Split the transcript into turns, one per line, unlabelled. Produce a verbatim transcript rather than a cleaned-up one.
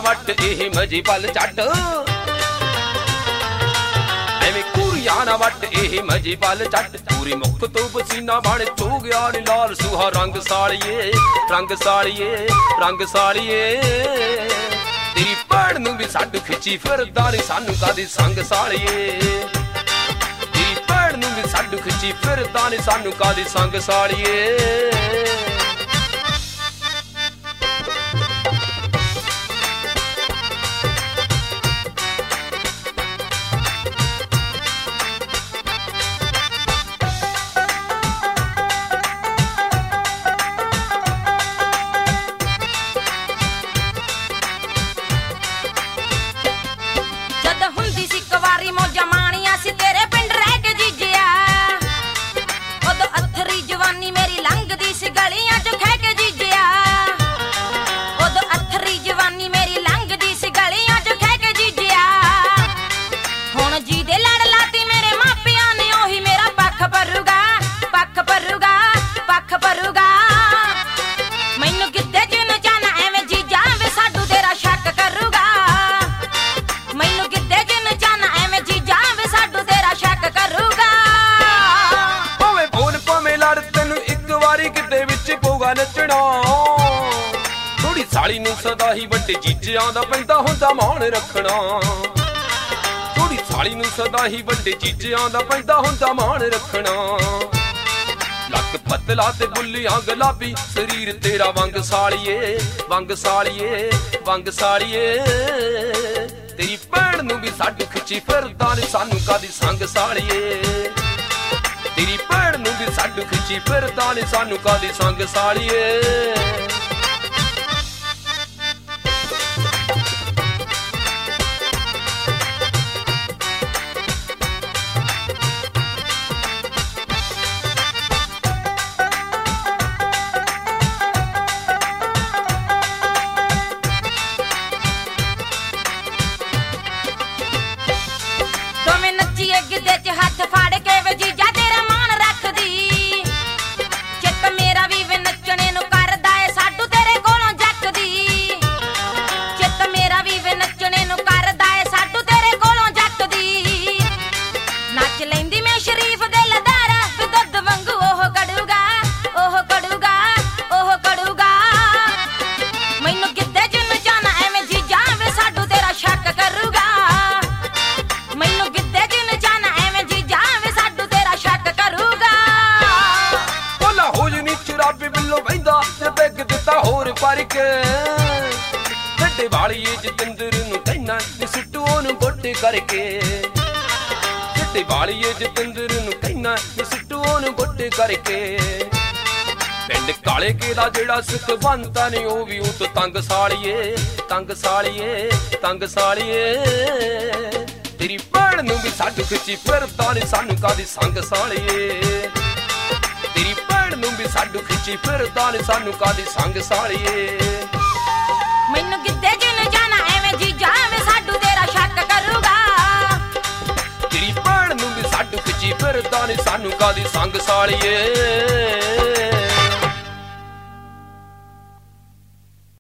ਵੱਟ ਇਹ ਮਜੀ ਪਲ ਝੱਟ ਐਵੇਂ ਕੁੜੀਆਂ ਨਾ ਵੱਟ ਇਹ ਮਜੀ ਪਲ ਝੱਟ ਪੂਰੀ ਮੁੱਖ ਤੋਂ ਪਸੀਨਾ ਬਣ ਚੋ ਗਿਆ ਨੀ ਲਾਲ ਸੁਹਾ ਰੰਗ ਸਾਲੀਏ ਰੰਗ ਸਾਲੀਏ ਰੰਗ ਸਾਲੀਏ ਤੇਰੀ ਭੈਣ ਨੂੰ ਵੀ ਸਾਡੂ ਖਿੱਚੀ ਫਿਰਦਾ ਨੀ ਸਾਨੂੰ ਕਾਦੀ ਸੰਗ ਸਾਲੀਏ ਤੇਰੀ ਭੈਣ ਨੂੰ ਵੀ ਸਾਡੂ ਖਿੱਚੀ ਫਿਰਦਾ ਨੀ ਸਾਨੂੰ ਕਾਦੀ ਸੰਗ ਸਾਲੀਏ ਨੱਚਣਾ ਥੋੜੀ ਸਾਲੀ ਨੂੰ ਸਦਾ ਹੀ ਵੱਡੇ ਜੀਜਿਆਂ ਦਾ ਪੈਂਦਾ ਹੁੰਦਾ ਮਾਣ ਰੱਖਣਾ ਥੋੜੀ ਸਾਲੀ ਨੂੰ ਸਦਾ ਹੀ ਵੱਡੇ ਜੀਜਿਆਂ ਦਾ ਪੈਂਦਾ ਹੁੰਦਾ ਮਾਣ ਰੱਖਣਾ ਲੱਕ ਪਤਲਾ ਤੇ ਬੁੱਲੀਆਂ ਗੁਲਾਬੀ ਸਰੀਰ ਤੇਰਾ ਵੰਗ ਸਾਲੀਏ ਵੰਗ ਸਾਲੀਏ ਵੰਗ ਸਾਲੀਏ ਤੇਰੀ ਭੈਣ ਨੂੰ ਵੀ ਸਾਡੂ ਖਿੱਚੀ ਫਿਰਦਾ ਨੀ ਸਾਨੂੰ ਕਾਦੀ ਸੰਗ ਸਾਲੀਏ ਤੇਰੀ ਭੈਣ ਨੂੰ ਵੀ ਸਾਡੂ ਖਿੱਚੀ ਫਿਰਦਾ ਨੀ ਸਾਨੂੰ ਕਾਦੀ ਸੰਗ ਸਾਲੀਏ ਦੋਵੇਂ ਨੱਚੀਏ ਗਿੱਧੇ ਚ ਹੱਥ ਫੜ ਕੇ ਵੇ ਜੀਜਾ ਢੱਡੇ ਵਾਲੀਏ ਜਤਿੰਦਰ ਨੂੰ ਕਹਿਣਾ ਸਿੱਟੂ ਉਹਨੂੰ ਗੋਡੇ ਕਰਕੇ ਢੱਡੇ ਵਾਲੀਏ ਜਤਿੰਦਰ ਨੂੰ ਕਹਿਣਾ ਸਿੱਟੂ ਉਹਨੂੰ ਗੋਡੇ ਕਰਕੇ ਪਿੰਡ ਕਾਲੇ ਕੇ ਦਾ ਜਿਹੜਾ ਸਿੱਖ ਬੰਤਾ ਨੀ ਉਹ ਵੀ ਉਹ ਤੋਂ ਤੰਗ ਸਾਲੀਏ ਤੰਗ ਸਾਲੀਏ ਤੰਗ ਸਾਲੀਏ ਤੇਰੀ ਭੈਣ ਨੂੰ ਵੀ ਸਾਡੂ ਖਿੱਚੀ ਫਿਰਦਾ ਨੀ ਸਾਨੂੰ ਕਾਦੀ ਸੰਗ ਸਾਲੀਏ ਤੇਰੀ ਭੈਣ ਨੂੰ ਵੀ ਸਾਡੂ ਖਿੱਚੀ ਫਿਰਦਾ ਨੀ ਸਾਨੂੰ ਕਾਦੀ ਸੰਗ ਸਾਲੀਏ ਮੈਨੂੰ ਗਿੱਧੇ ਚ ਨਾ ਜਾਣਾ ਐਵੇਂ ਜੀਜਾ ਵੇ ਸਾਡੂ ਤੇਰਾ ਸ਼ੱਕ ਕਰੂਗਾ ਤੇਰੀ ਭੈਣ ਨੂੰ ਵੀ ਸਾਡੂ ਖਿੱਚੀ ਫਿਰਦਾ ਨੀ ਸਾਨੂੰ ਕਾਦੀ ਸੰਗ ਸਾਲੀਏ